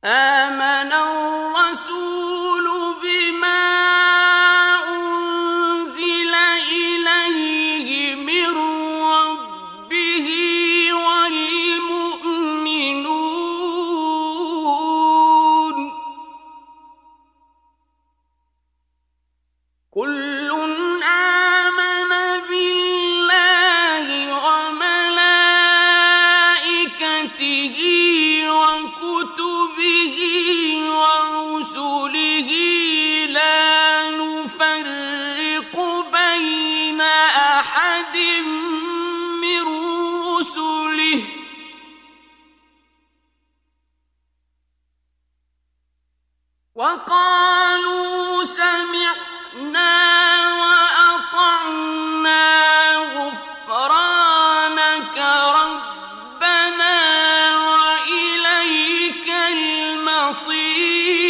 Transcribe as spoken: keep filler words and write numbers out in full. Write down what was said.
آمن الرسول بما أنزل إليه من ربه والمؤمنون كل آمن بالله وملائكته وكتبه ورسله لا نفرق بين أحد من رسله وقالوا سمعنا وأطعنا غفرانك ربنا وإليك المصير